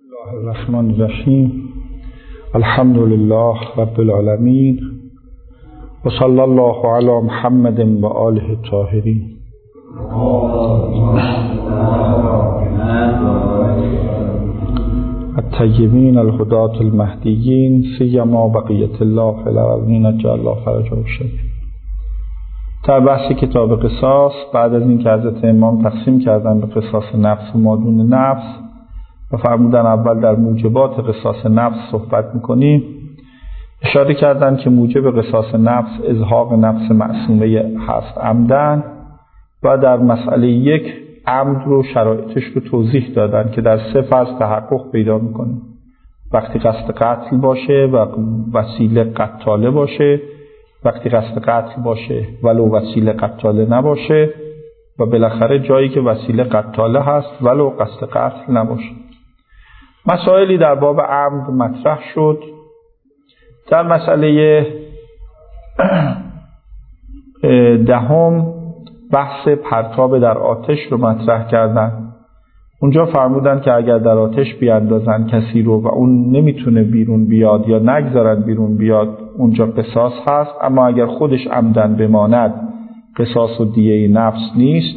الله الرحمن الرحیم. الحمد لله رب العالمین و صلی الله علی محمد و آله الطاهرین. الطیبین الهداة المهدیین سیما بقیة الله فی الارضین اجل الله فرجه الشریف. در بحث کتاب قصاص بعد از اینکه حضرت امام تقسیم کردن به قصاص نفس و مادون نفس و فرمودن اول در موجبات قصاص نفس صحبت میکنیم، اشاره کردن که موجب قصاص نفس ازهاق نفس معصومه هست عمدن، و در مسئله یک عمد رو شرایطش رو توضیح دادن که در 3 فاز تحقق پیدا میکنه: وقتی قصد قتل باشه و وسیله قتاله باشه، وقتی قصد قتل باشه ولو وسیله قتاله نباشه، و بالاخره جایی که وسیله قتاله هست ولو قصد قتل نباشه. مسائلی در باب عمد مطرح شد. در مسئله 10 بحث پرتاب در آتش رو مطرح کردن. اونجا فرمودن که اگر در آتش بیاندازن کسی رو و اون نمیتونه بیرون بیاد یا نگذارن بیرون بیاد، اونجا قصاص هست. اما اگر خودش عمدن بماند، قصاص و دیه نفس نیست.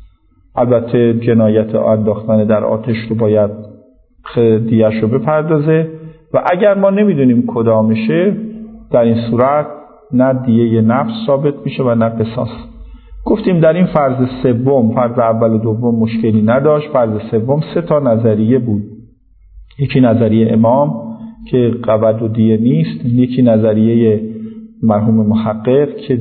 البته جنایت انداختن در آتش رو باید دیه‌اش رو بپردازه، و اگر ما نمیدونیم کدامشه، در این صورت نه دیه نفس ثابت میشه و نه قصاص. گفتیم در این فرض سوم، فرض اول و دوم مشکلی نداشت. فرض سوم 3 تا نظریه بود. یکی نظریه امام که قود و دیه نیست، یکی نظریه مرحوم محقق که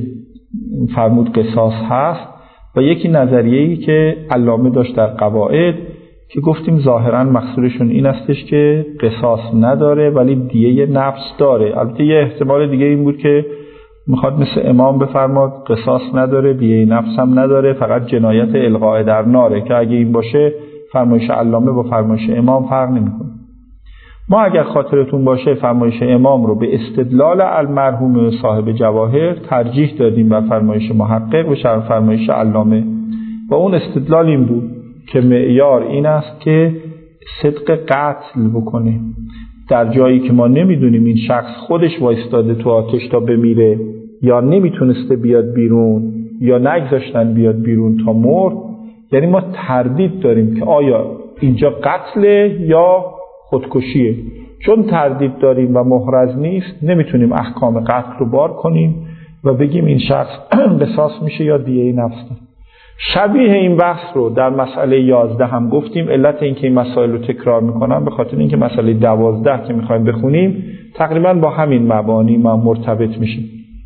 فرمود قصاص هست، و یکی نظریه‌ای که علامه داشت در قواعد که گفتیم ظاهراً مقصودشون این استش که قصاص نداره ولی دیه نفس داره. البته یه احتمال دیگه این بود که میخواد مثل امام بفرماد قصاص نداره، دیه نفس هم نداره، فقط جنایت القاء در ناره، که اگه این باشه فرمایش علامه با فرمایش امام فرق نمیکنه. ما اگر خاطرتون باشه فرمایش امام رو به استدلال المرحوم صاحب جواهر ترجیح دادیم بر فرمایش محقق و فرمایش علامه، و اون استدلال این بود که معیار این است که صدق قتل بکنه. در جایی که ما نمیدونیم این شخص خودش وایستاده تو آتش تا بمیره یا نمیتونسته بیاد بیرون یا نگذاشتن بیاد بیرون تا مرد، یعنی ما تردید داریم که آیا اینجا قتله یا خودکشیه. چون تردید داریم و محرز نیست، نمیتونیم احکام قتل رو بار کنیم و بگیم این شخص قصاص میشه یا دیه نفس. شبیه این بحث رو در مسئله 11 هم گفتیم. علت این که این مسائل رو تکرار میکنم به خاطر اینکه مسئله 12 که میخوایم بخونیم تقریبا با همین مبانی ما مرتبط میشیم.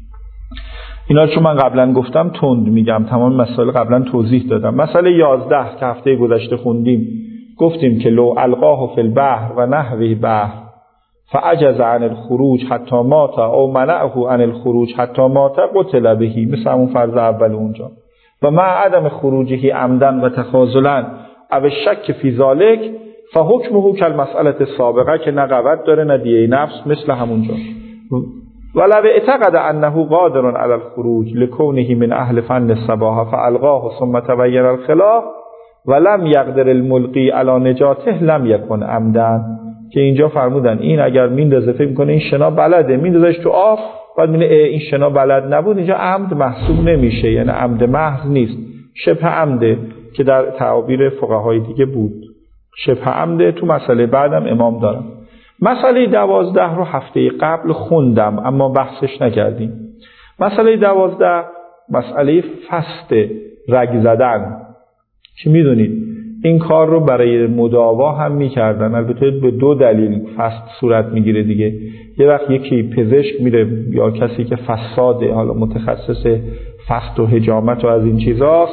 اینا چون من قبلا گفتم تند میگم، تمام مسائل قبلا توضیح دادم. مسئله 11 که هفته گذشته خوندیم، گفتیم که لو القاه فی البحر و نحوه بحر فعجز عن الخروج حتی مات او منعه عن الخروج حتی مات قتل بهی، مثل همون فرض اول اونجا. و مع عدم خروجه عمدن و تخاذلا او شک فی ذلک فحکمه کالمسأله السابقه، که نه قود داره نه دیه نفس، مثل همونجا. ولو اعتقد انه قادر علی الخروج لکونه من اهل فن السباحه فالقاه ثم تبین الخلاف ولم یقدر الملقی علی نجاته لم یکن عمدن، که اینجا فرمودن این اگر میندازه فکر میکنه این شنا بلده، میندازش تو آب، بعد میگه این شنا بلد نبود، اینجا عمد محسوب نمیشه، یعنی عمد محض نیست، شبه عمده که در تعابیر فقهای دیگه بود. شبه عمده تو مسئله بعدم امام دارم. مسئله 12 رو هفته قبل خوندم اما بحثش نکردیم. مسئله 12 مسئله فست رگ زدن، که میدونید این کار رو برای مداوا هم میکردن. البته به 2 دلیل فست صورت میگیره دیگه. یه وقت یکی پزشک میره یا کسی که فساده، حالا متخصص فست و حجامت و از این چیزاست،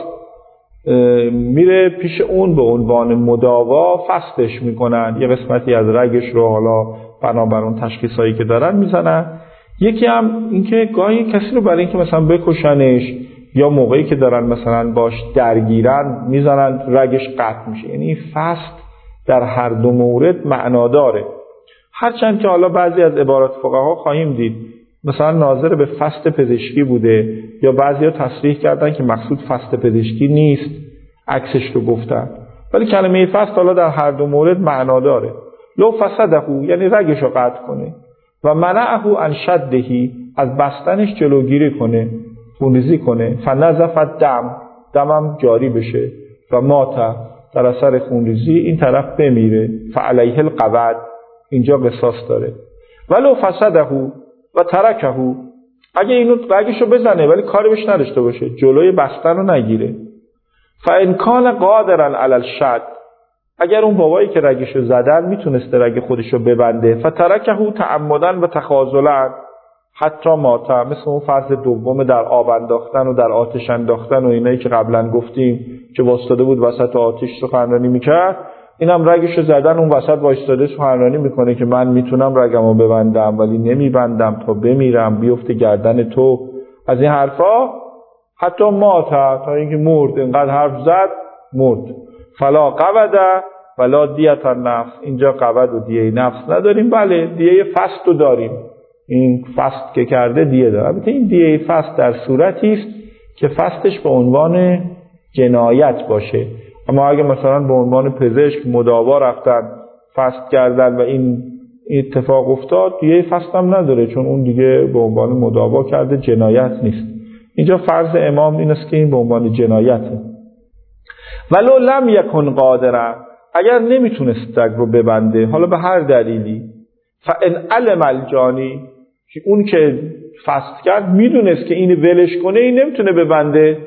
میره پیش اون به عنوان مداوا فستش میکنن، یه قسمتی از رگش رو حالا بنابر اون تشخیصایی که دارن میزنن. یکی هم اینکه گاهی کسی رو برای اینکه مثلا بکشنش یا موقعی که دارن مثلا باش درگیرن میزنن رگش قطع میشه. یعنی فست در هر 2 مورد معنا داره، هرچند که حالا بعضی از عبارات فقها خواهیم دید مثلا ناظر به فست پزشکی بوده، یا بعضیا تصریح کردن که مقصود فست پزشکی نیست، عکسش رو گفتن، ولی کلمه فست حالا در هر 2 مورد معنا داره. لو فسده یعنی رگشو قطع کنه، و منعه عن شدهی از بستنش جلوگیری کنه، خونریزی کنه، فنزف دمم جاری بشه، و مات در اثر خونریزی این طرف بمیره، فعلیه القود اینجا قصاص داره. ولو فسده و ترکه اگه اینو رگشو بزنه ولی کاری بهش نداشته باشه، جلوی بستن رو نگیره، فان کان قادرا علی الشد اگر اون بابایی که رگشو زدن میتونسته رگ خودشو ببنده، فترکه تعمدا و تخاذلا حتی مات، مثل اون فرض دوم در آب انداختن و در آتش انداختن و اینایی که قبلا گفتیم که واسطاده بود وسط آتش سخنرانی میکرد، اینم رگشو زدن اون وسط واسطاده سخنرانی میکنه که من میتونم رگمو ببندم ولی نمیبندم تا بمیرم بیفته گردن تو، از این حرفا. حتی مات تا اینکه مرد، اینقدر حرف زد مرد. فلا قود ولا دیت النفس اینجا قود و دیه نفس نداریم، بله دیه فست رو داریم، این فست که کرده دیه داره. البته این دیه فست در صورتی است که فستش به عنوان جنایت باشه، اما اگه مثلا به عنوان پزشک مداوا رفتن فست کردن و این اتفاق افتاد، دیه فست هم نداره، چون اون دیگه به عنوان مداوا کرده، جنایت نیست. اینجا فرض امام این است که این به عنوان جنایته. ولو لم یکن قادرا اگر نمیتونست رگ رو ببنده، حالا به هر دلیلی، فان علم الجانی اون که فست کرد میدونست که این ولش کنه این نمیتونه ببنده،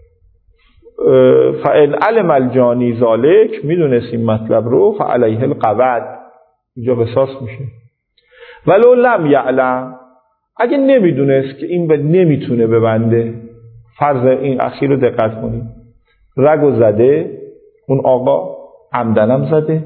فان علم الجانی ذالک میدونست این مطلب رو، فعلیه القود اینجا قصاص میشه. ولو لم یعلم اگه نمیدونست که این نمیتونه ببنده، فرض این اخیر رو دقت کنید، رگو زده اون آقا، عمدنم زده،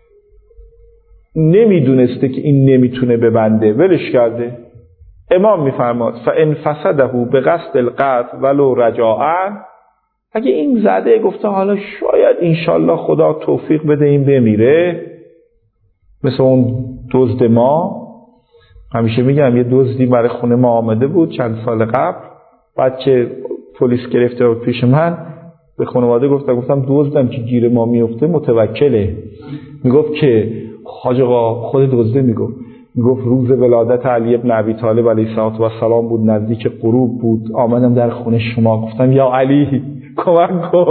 نمیدونسته که این نمیتونه ببنده، ولش کرده. امام میفرماد فان فسده به قصد القطع ولو رجاء، اگه این زده گفته حالا شاید انشالله خدا توفیق بده این بمیره، مثل اون دزد ما، همیشه میگم یه دزدی برای خونه ما آمده بود چند سال قبل، بعد که پلیس گرفته بود پیش من، به خانواده گفتم دزدم که گیر ما میفته متوکله. میگفت که حاج آقا خود دزده میگفت روز ولادت علی ابن ابی طالب علیه السلام بود، نزدیک غروب بود، آمدم در خونه شما، گفتم یا علی کمک کن.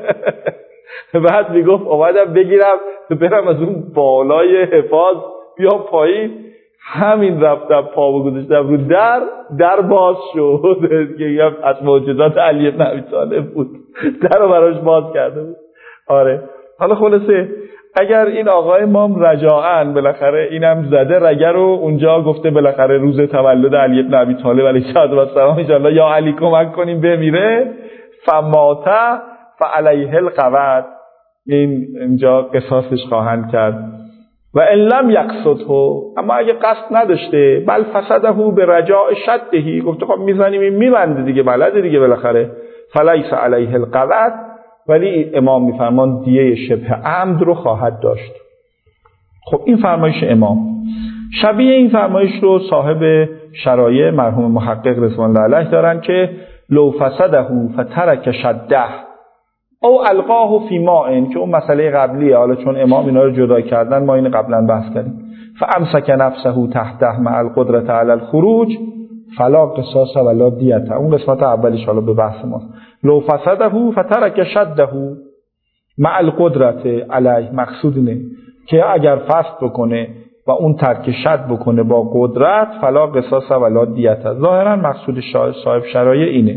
بعد میگفت اومدم بگیرم برم از اون بالای حفاظ بیام پایین، همین رفتم پا گذاشتم رو در باز شد که از معجزات علی ابن ابی طالب بود، در رو براش باز کرده بود. آره حالا خلاصه اگر این آقای مام رجاعن بالاخره اینم زده رگه رو اونجا، گفته بالاخره روز تولد علی ابن ابی طالب علیه السلام ان شاءالله یا علی کمک کنیم بمیره، فمات فعلیه القود اینجا قصاصش خواهند کرد. و ان لم یقصده اما اگه قصد نداشته، بل فسده به رجاء شدهی، گفته خب میزنیم این میبنده دیگه، بلده دیگه بالاخره، فلیس علیه القود، ولی امام میفرمان دیه شبه عمد رو خواهد داشت. خب این فرمایش امام. شبیه این فرمایش رو صاحب شرایع مرحوم محقق رضوان الله علیه دارن که لو فسده فترک شده او القاه فی ماء، که اون مسئله قبلیه، حالا چون امام اینا رو جدا کردن ما این قبلا بحث کردیم، فامسک نفسه تحته مع القدرة علی الخروج فلا قصاص ولا دیت، اون قسمت اولیش حالا به بحث ما. لو فسده فترک شده مع القدرة علیه، مقصود اینه که اگر فسد بکنه و اون ترک شد بکنه با قدرت، فلا قصاص ولا دیت. ظاهرا مقصود صاحب شرایع اینه.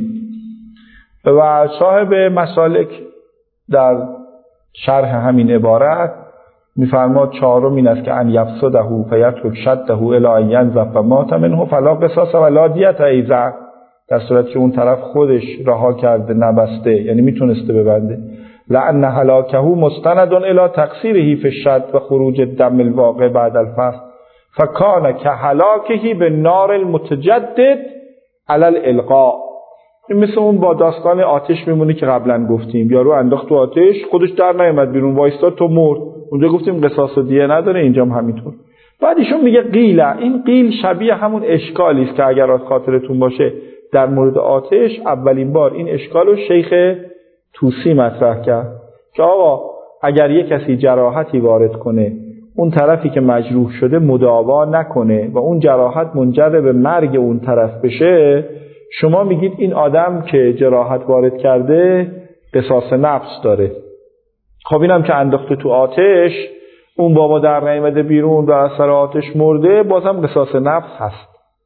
و صاحب مسالک در شرح همین عبارت میفرماد چهارم این است که ان یفسده فیترک شده الی ان ینزف مات منه فلا قصاص ولا دیت ایضا، در صورتی که اون طرف خودش رها کرده نبسته، یعنی میتونسته ببنده. لان هلاکه مستند الی تقصیره فی الشد و خروج الدم الواقع بعد الفصل فکان کهلاکه بالنار المتجدد علی الالقاء. مثل اون با داستان آتش میمونه که قبلا گفتیم، یارو انداخت تو آتش خودش در نیامد بیرون، وایستاد تو مرد، اونجا گفتیم قصاص و دیه نداره، اینجا هم همینطور. بعد ایشون میگه قیله، این قیل شبیه همون اشکالی است که اگر از خاطرتون باشه در مورد آتش اولین بار این اشکال رو شیخ طوسی مطرح کرد که آقا اگر یک کسی جراحتی وارد کنه اون طرفی که مجروح شده مداوا نکنه و اون جراحت منجر به مرگ اون طرف بشه، شما میگید این آدم که جراحت وارد کرده قصاص نفس داره. خب اینم که انداخته تو آتش، اون بابا در نیامده بیرون و از سر آتش مرده، بازم قصاص نفس هست.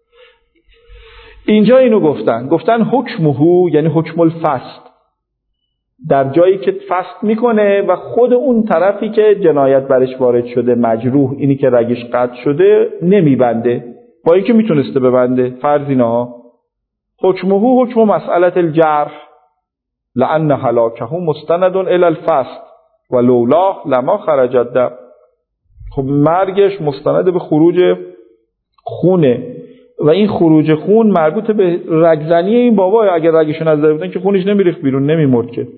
اینجا اینو گفتن حکمه، یعنی حکم الفسد، در جایی که فسد میکنه و خود اون طرفی که جنایت برش وارد شده مجروح، اینی که رگش قطع شده، نمیبنده، با اینکه میتونسته ببنده. فرض اینا حکمه حکم مسئله الجرح لأن هلاکه مستند الی الفسد و لولاه لما خرج الدم. خب مرگش مستند به خروج خونه و این خروج خون مربوط به رگزنی این بابا. اگر رگشو نزده بودن که خونش نمیریخت بیرون، نمیمرد که.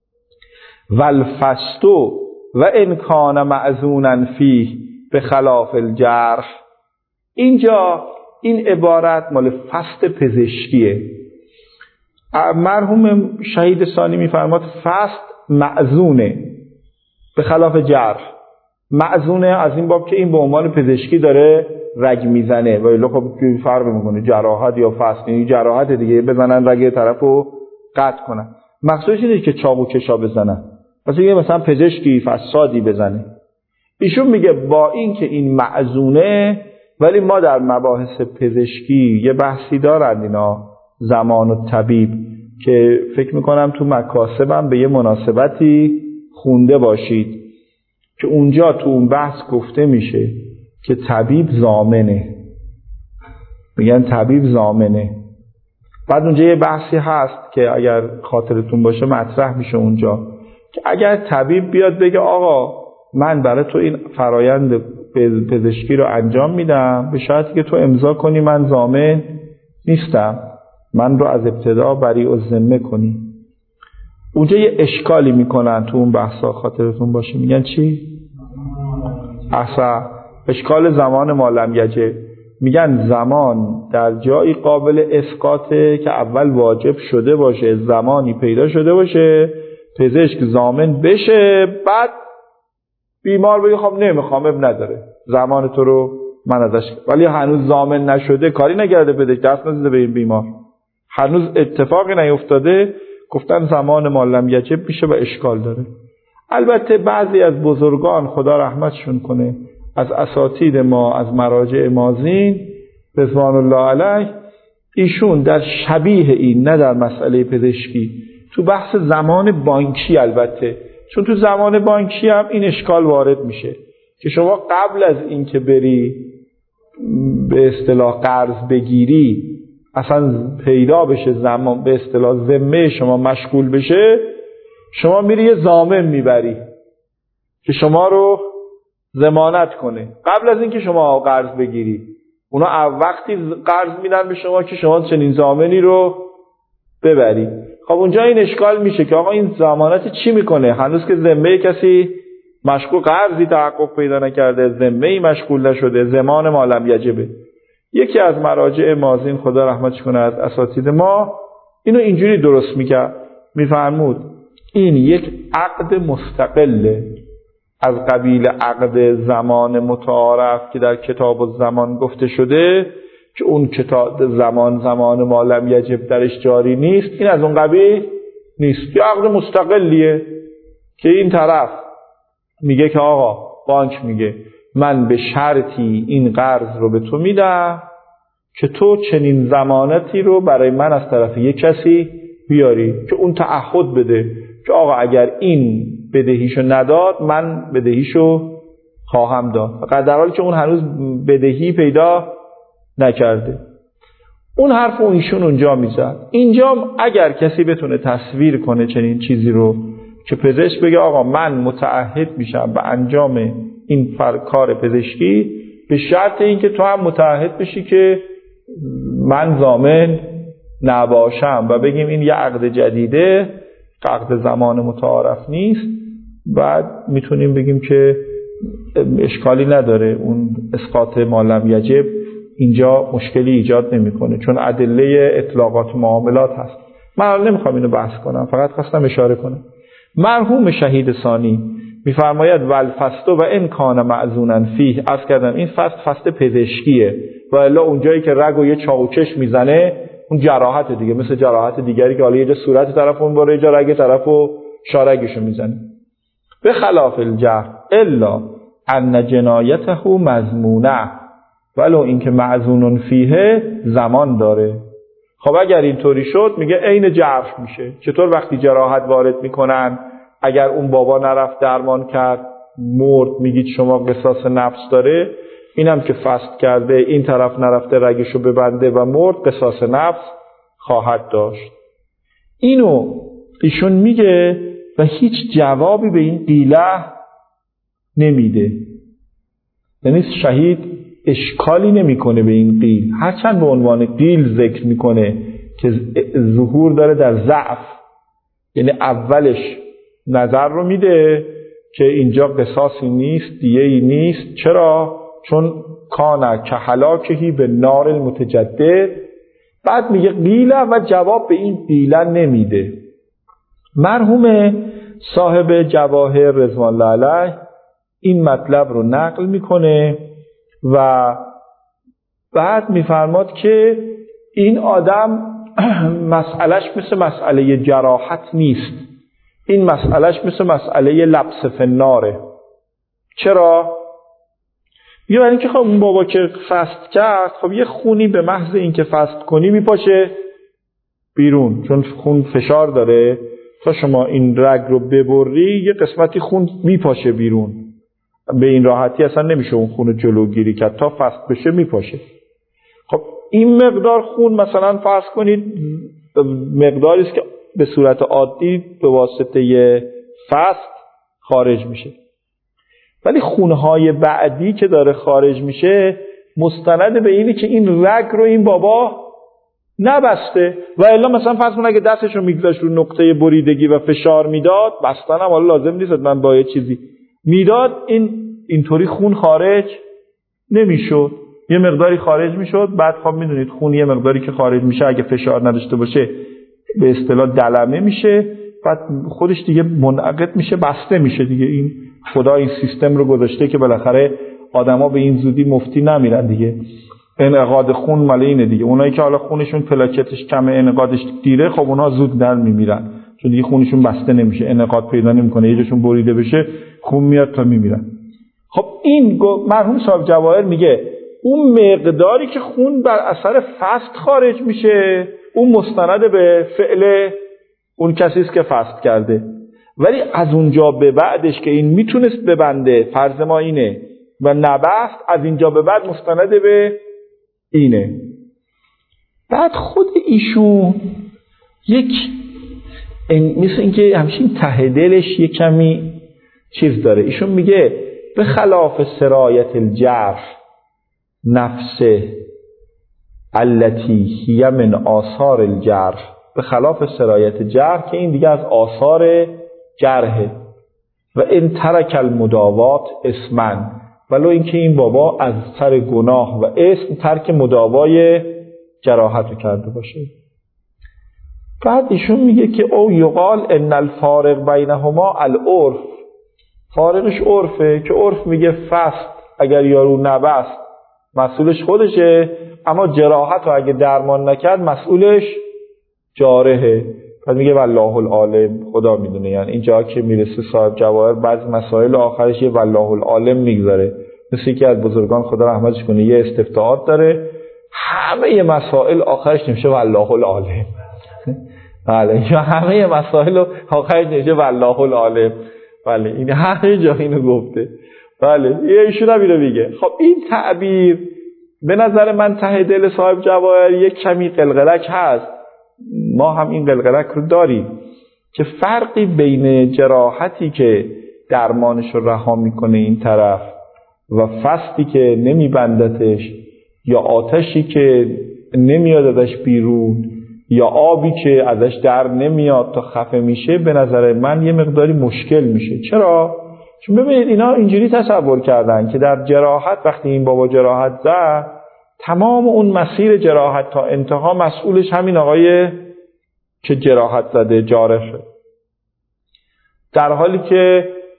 والفسد و ان کان معزونا فیه به خلاف الجرح. اینجا این عبارت مال فسد پزشکیه. مرحوم شهید ثانی میفرماد فسد معزونه به خلاف جرح. معزونه از این باب که این به عنوان پزشکی داره رگ میزنه، ولی خب فرق میکنه جراحت یا فسد. این جراحت دیگه، بزنن رگ طرفو قطع کنن. مقصودش اینه که چاقو کشا بزنن، مثلا پزشکی فسادی بزنه. ایشون میگه با این که این معزونه، ولی ما در مباحث پزشکی یه بحثی دارن اینا، زمان و طبیب، که فکر میکنم تو مکاسبم به یه مناسبتی خونده باشید که اونجا تو اون بحث گفته میشه که طبیب ضامنه. میگن طبیب ضامنه. بعد اونجا یه بحثی هست که اگر خاطرتون باشه مطرح میشه اونجا، که اگر طبیب بیاد بگه آقا من برای تو این فرایند پزشکی رو انجام میدم، به شرطی که تو امضا کنی من ضامن نیستم، من رو از ابتدا بریء الذمه کنی. اونجا یه اشکالی میکنن تو اون بحثا، خاطرتون باشه میگن چی؟ اصلا اشکال زمان ما لم یجب. میگن زمان در جایی قابل اسقاطه که اول واجب شده باشه، زمانی پیدا شده باشه پزشک ضامن بشه، بعد بیمار بگه خب نمیخوام، اب نداره، زمان تو رو من ازش، ولی هنوز ضامن نشده، کاری نکرده پزشک، دست نزده به این بیمار، هنوز اتفاقی نیفتاده، گفتن زمان ما لم یجب میشه و اشکال داره. البته بعضی از بزرگان خدا رحمتشون کنه از اساتید ما، از مراجع مازین رضوان الله علیه، ایشون در شبیه این، نه در مسئله پزشکی، تو بحث زمان بانکی، البته چون تو زمان بانکی هم این اشکال وارد میشه که شما قبل از این که بری به اصطلاح قرض بگیری، اصلا پیدا بشه زمان به اصطلاح ذمه شما مشغول بشه، شما میری یه ضامن میبری که شما رو ضمانت کنه قبل از اینکه شما قرض بگیری. اونا وقتی قرض میدن به شما که شما چنین ضامنی رو ببری. خب اونجا این اشکال میشه که آقا این ضمانت چی میکنه؟ هنوز که ذمه کسی مشغول، قرضی تحقق پیدا نکرده، ذمه‌ای مشغول نشده، زمان ما لم یجبه. یکی از مراجع مازین خدا رحمتش کنه از اساتید ما اینو اینجوری درست میکرد، میفرمود این یک عقد مستقله از قبیل عقد زمان متعارف که در کتاب الزمان گفته شده که اون کتاب زمان ما لم یجب درش جاری نیست، این از اون قبیل نیست، یه عقد مستقلیه که این طرف میگه که آقا بانک میگه من به شرطی این قرض رو به تو میدم که تو چنین ضمانتی رو برای من از طرف یک کسی بیاری که اون تعهد بده که آقا اگر این بدهیشو نداد من بدهیشو خواهم داد، فقط در حالی که اون هنوز بدهی پیدا نکرده. اون حرف ایشون اونجا میزد. اینجا اگر کسی بتونه تصویر کنه چنین چیزی رو که پزشک بگه آقا من متعهد میشم به انجام این کار پزشکی به شرط اینکه تو هم متعهد بشی که من ضامن نباشم، و بگیم این یه عقد جدیده، عقد زمان متعارف نیست، بعد میتونیم بگیم که اشکالی نداره، اون اسقاط ما لم یجب اینجا مشکلی ایجاد نمیکنه چون ادله اطلاقات معاملات هست. من نمیخوام اینو بحث کنم، فقط خواستم اشاره کنم. مرحوم شهید ثانی میفرماید والفست و ان کان معزونا فیه. عرض کردم این فست پزشکیه و الا اونجایی که رگ و یه چاوچش میزنه اون جراحت دیگه، مثل جراحت دیگری که حالا یه جا صورت طرف اون باره، یه جا رگ طرفو شارگشو میزنه. به خلاف الجرح الا ان جنایته مضمونه، ولو اینکه معزون فیه زمان داره. خب اگر اینطوری شد میگه عین جرح میشه. چطور؟ وقتی جراحت وارد میکنن اگر اون بابا نرفت درمان کرد مرد، میگید شما قصاص نفس داره، اینم که فست کرده این طرف نرفته رگشو ببنده و مرد، قصاص نفس خواهد داشت. اینو ایشون میگه و هیچ جوابی به این قیله نمیده. یعنی شهید اشکالی نمیکنه به این قیل، هرچند به عنوان قیل ذکر میکنه که ظهور داره در ضعف. یعنی اولش نظر رو میده که اینجا قصاصی نیست، دیه‌ای نیست. چرا؟ چون کان که هلاکهی به نار المتجدد. بعد میگه قیله و جواب به این قیله نمیده. مرحوم صاحب جواهر رضوان الله علیه این مطلب رو نقل میکنه و بعد میفرماد که این آدم مسئلهش مثل مسئله جراحت نیست، این مسئلهش مثل مسئله لبس فناره. چرا؟ یه برای اینکه خب اون بابا که فست کرد، خب یه خونی به محض اینکه فست کنی میپاشه بیرون، چون خون فشار داره، تا شما این رگ رو ببری یه قسمتی خون میپاشه بیرون. به این راحتی اصلا نمیشه اون خون رو جلوگیری کرد، تا فست بشه میپاشه. خب این مقدار خون مثلا فرض کنید مقداری است که به صورت عادی به واسطه فست خارج میشه، ولی خونهای بعدی که داره خارج میشه مستند به اینه که این رگ رو این بابا نبسته. و الا مثلا فرض کن اگه دستش رو میگذاشت رو نقطه بریدگی و فشار میداد، بستن هم حالا لازم نیست من با یه چیزی میداد، اینطوری خون خارج نمیشد. یه مقداری خارج میشد، بعد خب میدونید خون یه مقداری که خارج میشه اگه فشار نداشته باشه به اصطلاح دلمه میشه، بعد خودش دیگه منعقد میشه، بسته میشه دیگه. این خدا این سیستم رو گذاشته که بالاخره آدما به این زودی مفتی نمیرن دیگه. انعقاد خون مال اینه دیگه. اونایی که حالا خونشون پلاکتش کمه، انعقادش دیره، خب اونها زود در میمیرن، چون دیگه خونشون بسته نمیشه، انعقاد پیدا نمیکنه، یه جاشون بریده بشه خون میاد تا میمیرن. خب این مرحوم صاحب جواهر میگه اون مقداری که خون بر اثر فست خارج میشه اون مستند به فعل اون کسی است که فست کرده، ولی از اونجا به بعدش که این میتونست ببنده، فرض ما اینه، و نبست، از اینجا به بعد مستند به اینه. بعد خود ایشون یک مثل اینکه همچین ته دلش یک کمی چیز داره. ایشون میگه به خلاف سرایت الجرح نفسه التي هی من آثار الجرح، به خلاف سرایت جرح که این دیگه از آثار جرحه. و این ترک المداوات اسمن، ولو اینکه این بابا از سر گناه و اسم ترک مداوای جراحت رو کرده باشه. بعد ایشون میگه که او یقال ان الفارق بینهما العرف، فارقش عرفه، که عرف میگه فست اگر یارو نبست مسئولش خودشه، اما جراحت رو اگه درمان نکرد مسئولش جارحه. بعد میگه والله العالم، خدا میدونه. یعنی اینجا که میرسه صاحب جواهر بعض مسائل آخرش یه والله العالم میگذاره، مثل که از بزرگان خدا رحمتش کنه یه استفتاحات داره، همه مسائل آخرش نمیشه والله العالم. بله اینجا همه مسائل آخرش نمیشه والله العالم. بله این همه جا اینو گفته. بله یه ایشون هم اینو میگه. خب این تعبیر به نظر من ته دل صاحب جواهر یک کمی قلقلک هست. ما هم این قلقلک رو داریم که فرقی بین جراحتی که درمانش رو رها میکنه این طرف و فستی که نمیبندتش، یا آتشی که نمیاد ازش بیرون، یا آبی که ازش در نمیاد تا خفه میشه، به نظر من یه مقداری مشکل میشه. چرا؟ چون ببینید اینا اینجوری تصور کردن که در جراحت وقتی این بابا جراحت زد، تمام اون مسیر جراحت تا انتها مسئولش همین آقای که جراحت زده جارحه، در حالی که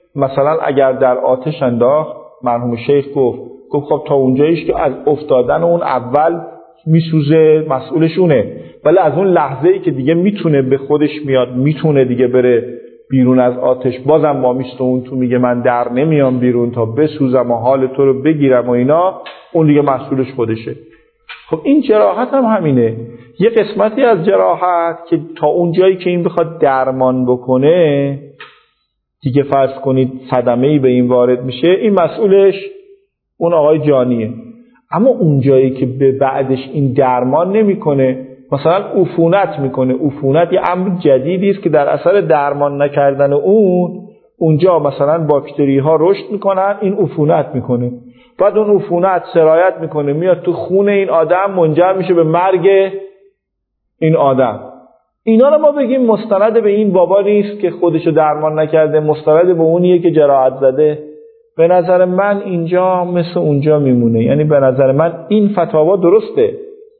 مثلا اگر در آتش انداخت، مرحوم شیخ گفت خب تا اونجاییش که از افتادن اون اول میسوزه مسئولشونه، ولی از اون لحظه‌ای که دیگه میتونه به خودش میاد، میتونه دیگه بره بیرون از آتش، بازم ما میسته اون تو میگه من در نمیام بیرون تا بسوزم و حال تو رو بگیرم و اینا، اون دیگه مسئولش خودشه. خب این جراحت هم همینه، یه قسمتی از جراحت که تا اون جایی که این بخواد درمان بکنه دیگه فرض کنید صدمه‌ای به این وارد میشه، این مسئولش اون آقای جانیه. اما اون جایی که به بعدش این درمان نمیکنه، مثلا عفونت میکنه، عفونت یه امر جدیدی است که در اثر درمان نکردن اونجا مثلا باکتری ها رشد میکنن، این عفونت میکنه، بعد اون عفونت سرایت میکنه میاد تو خون این آدم، منجر میشه به مرگ این آدم. اینا رو ما بگیم مستند به این بابا نیست که خودشو درمان نکرده، مستند به اونیه که جراحت زده. به نظر من اینجا مثل اونجا میمونه. یعنی به نظر من این فتوا درسته.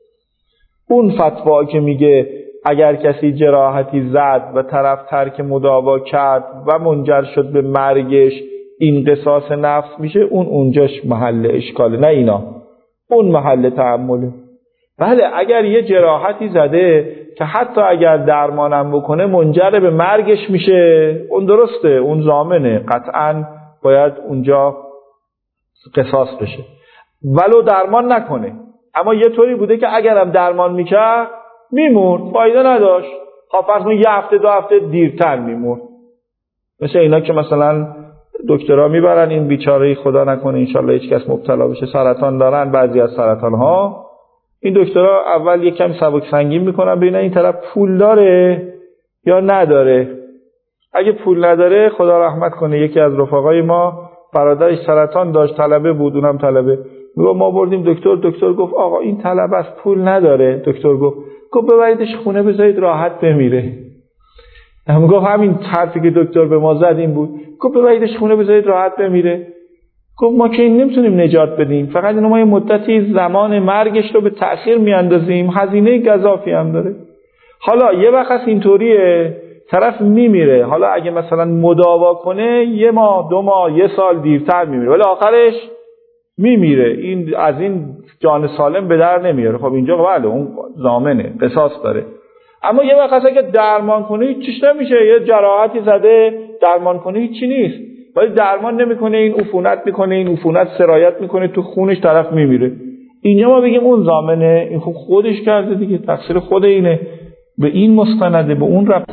اون فتوا که میگه اگر کسی جراحتی زد و طرف ترک مداوا کرد و منجر شد به مرگش، این قصاص نفس میشه، اونجاش محل اشکاله، نه اینا. اون محل تأمله. بله اگر یه جراحتی زده که حتی اگر درمانم بکنه منجر به مرگش میشه، اون درسته، اون ضامنه، قطعاً باید اونجا قصاص بشه ولو درمان نکنه. اما یه طوری بوده که اگرم درمان میکرد میمورد، فایده نداشت. فرض کن یه هفته 2 هفته دیرتر میمورد. مثل اینا که مثلا دکترها میبرن این بیچاره خدا نکنه انشالله هیچ کس مبتلا بشه سرطان دارن، بعضی از سرطان ها این دکترها اول یک کم سبک سنگین میکنن ببینن این طرف پول داره یا نداره. اگه پول نداره خدا رحمت کنه، یکی از رفقای ما برادرش سرطان داشت، طلبه بود، اونم طلبه، ما بردیم دکتر گفت آقا این طلبه است پول نداره. دکتر گفت ببریدش خونه بذارید راحت بمیره. هم گفت همین حرفی که دکتر به ما زد این بود، گفت ببریدش خونه بذارید راحت بمیره. گفت ما که این نمیتونیم نجات بدیم، فقط اینو ما یه مدتی زمان مرگش رو به تأخیر میاندازیم، هزینه گزافی هم داره. حالا یه وقت اینطوریه طرف میمیره، حالا اگه مثلا مداوا کنه 1 ماه 2 ماه 1 سال دیرتر میمیره ولی آخرش میمیره، این از این جان سالم به در نمیاره. خب اینجا بله اون ضامنه، قصاص داره. اما یه وقت اگه درمان کنه هیچیش نمیشه، یه جراحتی زده درمان کنه هیچی نیست، ولی درمان نمیکنه این عفونت میکنه، این عفونت سرایت میکنه تو خونش، طرف میمیره. اینجا ما بگیم اون ضامنه، این خب خودش کرده دیگه، تقصیر خود اینه، به این مستنده، به اون ربط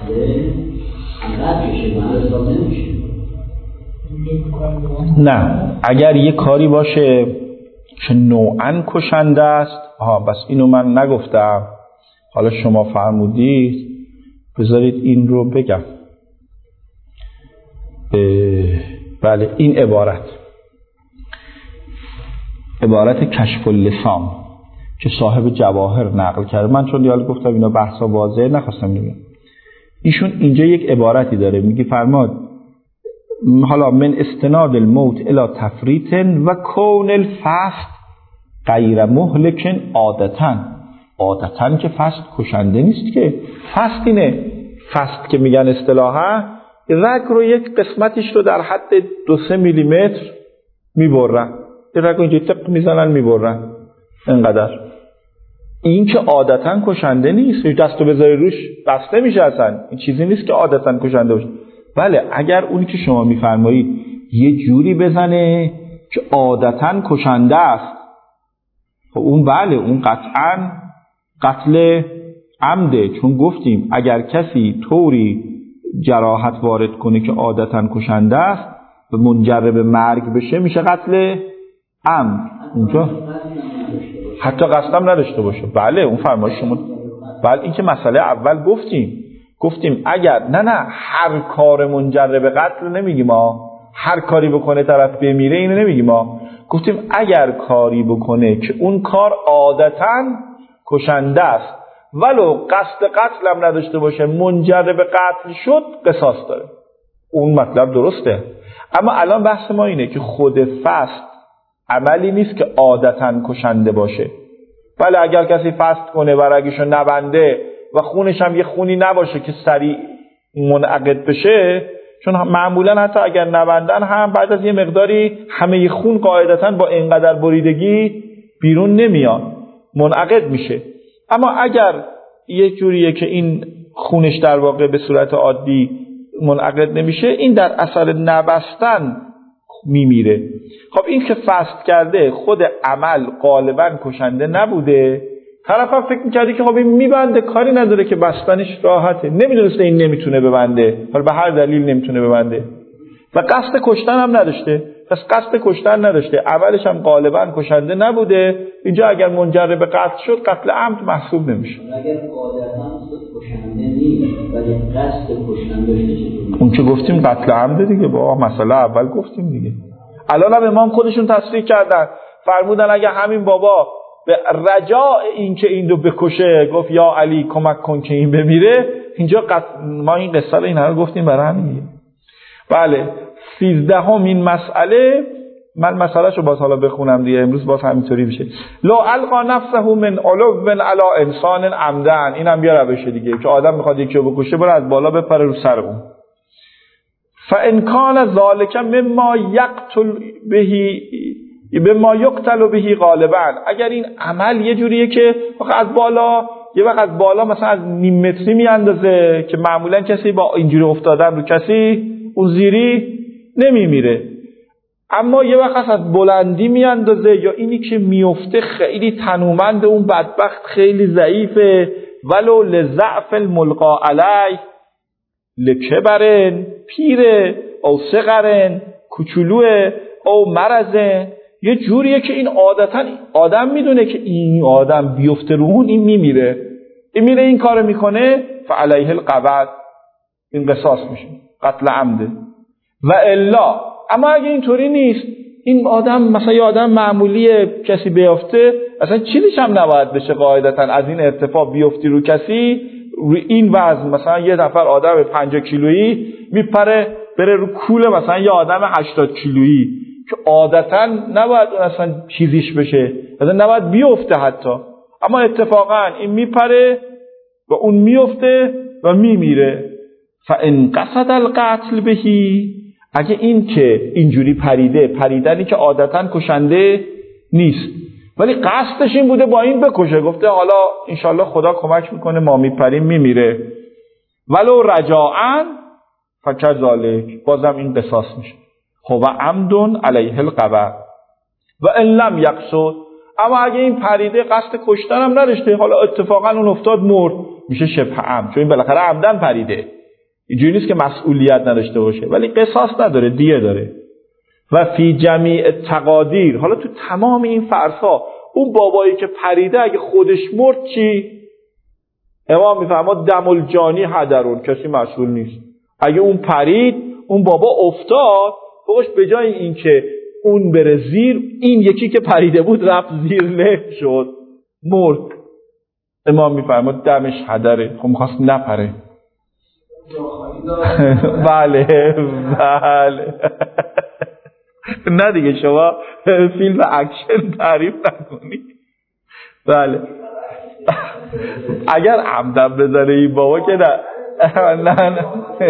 نه. اگر یه کاری باشه که نوعاً کشنده است، بس اینو من نگفتم، حالا شما فرمودید، بذارید این رو بگم. بله این عبارت کشف اللسان که صاحب جواهر نقل کرده، من چون دیال گفتم اینا بحثا واضحه نخواستم بگم، ایشون اینجا یک عبارتی داره میگه، فرماد حالا من استناد الموت الى تفریط و کون الفست غیر مهلک عادتاً که فست کشنده نیست که، فست اینه، فست که میگن اصطلاحا رگ رو یک قسمتش رو در حد 2-3 میلیمتر میبرن، رگ رو اینجا تق میزنن میبرن اینقدر. این که عادتاً کشنده نیست، دستو بذاری روش بسته میشه، اصلا این چیزی نیست که عادتاً کشنده باشه. بله اگر اونی که شما میفرمایید یه جوری بزنه که عادتاً کشنده است، خب اون بله اون قطعاً قتل عمده، چون گفتیم اگر کسی طوری جراحت وارد کنه که عادتاً کشنده است و منجر به مرگ بشه میشه قتل عمد. اونجا حتی قصدم نداشته باشه. بله اون فرمایش شما، بله این که مسئله اول گفتیم اگر نه هر کار منجر به قتل نمیگیم ما، هر کاری بکنه طرف بمیره اینو نمیگیم ما، گفتیم اگر کاری بکنه که اون کار عادتاً کشنده است ولو قصد قتل هم نداشته باشه منجر به قتل شد، قصاص داره. اون مطلب درسته. اما الان بحث ما اینه که خود فست عملی نیست که عادتاً کشنده باشه. بله اگر کسی فست کنه و رگشو نبنده و خونش هم یه خونی نباشه که سریع منعقد بشه، چون معمولا حتی اگر نبندن هم بعد از یه مقداری همه خون قاعدتاً با اینقدر بریدگی بیرون نمیاد، منعقد میشه. اما اگر یه جوریه که این خونش در واقع به صورت عادی منعقد نمیشه، این در اثر نبستن میمیره. خب این که فست کرده خود عمل غالبا کشنده نبوده، طرف هم فکر میکردی که خب این میبنده، کاری نداره که بستنش راحته، نمیدونسته این نمیتونه ببنده، حالا به هر دلیل نمیتونه ببنده و قصد کشتن هم نداشته. پس قصد کشتن نداشته، عملش هم غالبا کشنده نبوده. اینجا اگر منجر به قتل شد قتل عمد محسوب نمیشه. اگر قاعدتاً کشنده نیست ولی قصد کشتن داشته چطور؟ اون که گفتیم قتل عمد دیگه، با مسئله اول گفتیم دیگه. الان هم امام خودشون تصریح کردن، فرمودن اگر همین بابا به رجاء این که این رو بکشه گفت یا علی کمک کن که این بمیره، اینجا ما این قصه رو این رو گفتیم برای همین. بله 13 این مسئله، من مسئلهشو باز حالا بخونم دیگه، امروز باز همینطوری بشه. لا القا نفسه من علو علی انسان عمدن، اینم بیا روش دیگه که آدم میخواد یکی رو بکشه بره از بالا بپره رو سر اون. فان کان ذالک مما یقتل بهی بما یقتل بهی غالبا، اگر این عمل یه جوریه که از بالا یه وقت از بالا مثلا از نیم متری میاندازه که معمولا کسی با اینجوری افتادن رو کسی اون زیری نمیمیره، اما یه وقت از بلندی میاندازه یا اینی که میفته خیلی تنومند، اون بدبخت خیلی ضعیفه، ولو لضعف الملقا علی لکبرن پیره او صغرن کوچولوه او مرزه، یه جوریه که این عادتا آدم میدونه که این آدم بیفته رو اون این میمیره، این میره این کار میکنه فعلیه القبض، این قصاص میشه، قتل عمده. و الا اما اگه اینطوری نیست، این آدم مثلا یه آدم معمولیه کسی بیفته اصلا چیزیش هم نباید بشه قاعدتا، از این ارتفاع بیفتی رو کسی روی این وزن، مثلا یه نفر آدم 50 کیلویی میپره بره رو کوله مثلا یه آدم 80 کیلویی که عادتا نباید اون اصلا چیزیش بشه، اصلا نباید بیفته حتی، اما اتفاقا این میپره و اون میفته و میمیره. فان قصد القتل بهی، اگه این که اینجوری پریدنی که عادتا کشنده نیست ولی قصدش این بوده با این بکشه، گفته حالا انشالله خدا کمک میکنه ما میپریم میمیره، ولو رجاعن فکذالک، بازم این قصاص میشه. خب عمدن علیه القبض و ان لم یقصد، اما اگه این پریده قصد کشتن هم نداشته، حالا اتفاقا اون افتاد مرد، میشه شبه عمد، چون این بالاخره عمدن پریده، اینجوری نیست که مسئولیت نداشته باشه ولی قصاص نداره، دیه داره. و فی جمیع تقادیر، حالا تو تمام این فرض‌ها اون بابایی که پریده اگه خودش مرد چی؟ امام میفرماد دم الجانی هدرون، کسی مسئول نیست. اگه اون پرید، اون بابا افتاد، باباش به جای این که اون بره زیر، این یکی که پریده بود رفت زیر له شد مرد، امام میفرماد دمش هدره، خب میخواست نپره. بله نه دیگه شما فیلم اکشن تعریف نکنید. بله اگر عمدن بزنه این بابا که نه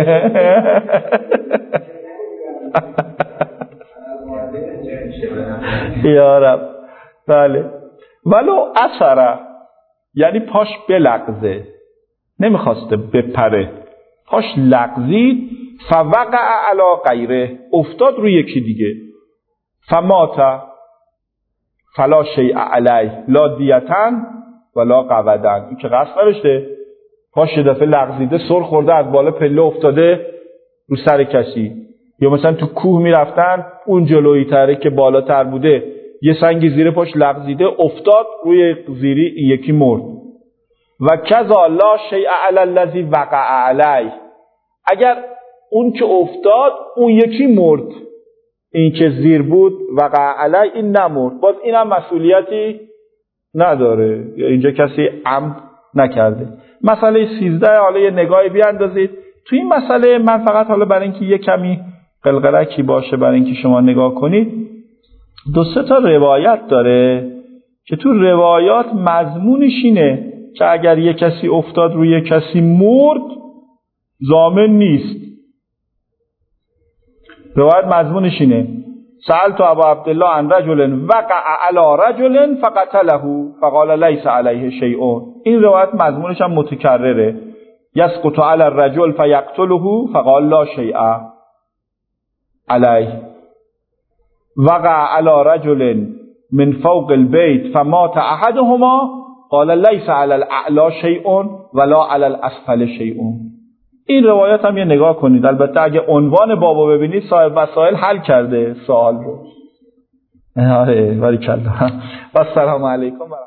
یارب. بله ولو اثره، یعنی پاش بلغزه، نمیخواسته بپره، پاش لغزید، فوقع علی غیره، افتاد روی یکی دیگه، فمات فلا شیء علیه لا دیتن ولا قودن، این که قصد نداشته، پاش یه دفعه لغزیده، سر خورده، از بالا پله افتاده رو سر کسی، یا مثلا تو کوه میرفتن اون جلویی تره که بالاتر بوده یه سنگی زیر پاش لغزیده افتاد روی زیری، یکی مرد. و کذا لا شیء علی الذی وقع علیه، اگر اون که افتاد اون یکی مرد، این که زیر بود وقع علیه این نمرد، باز این هم مسئولیتی نداره، اینجا کسی عمد نکرده. مسئله 13 حالا یه نگاهی بیاندازید تو این مسئله. من فقط حالا برای اینکه یه کمی قلقلکی باشه برای اینکه شما نگاه کنید، 2-3 تا روایت داره که تو روایات مضمونش اینه که اگر یه کسی افتاد روی کسی مرد ضامن نیست، روایت مضمونش اینه سألت ابا عبدالله عن رجل وقع على رجل فقتله فقال ليس عليه شيء. این روایت مضمونش هم متکرره يسقط على الرجل فيقتله فقال لا شيء عليه. وقع على رجل من فوق البيت فمات احدهما قال ليس على الاعلى شيء ولا على الاسفل شيء. این روایت هم یه نگاه کنید، البته اگه عنوان بابو ببینید صاحب وسائل حل کرده سوال رو. آره باریکلا. و السلام علیکم.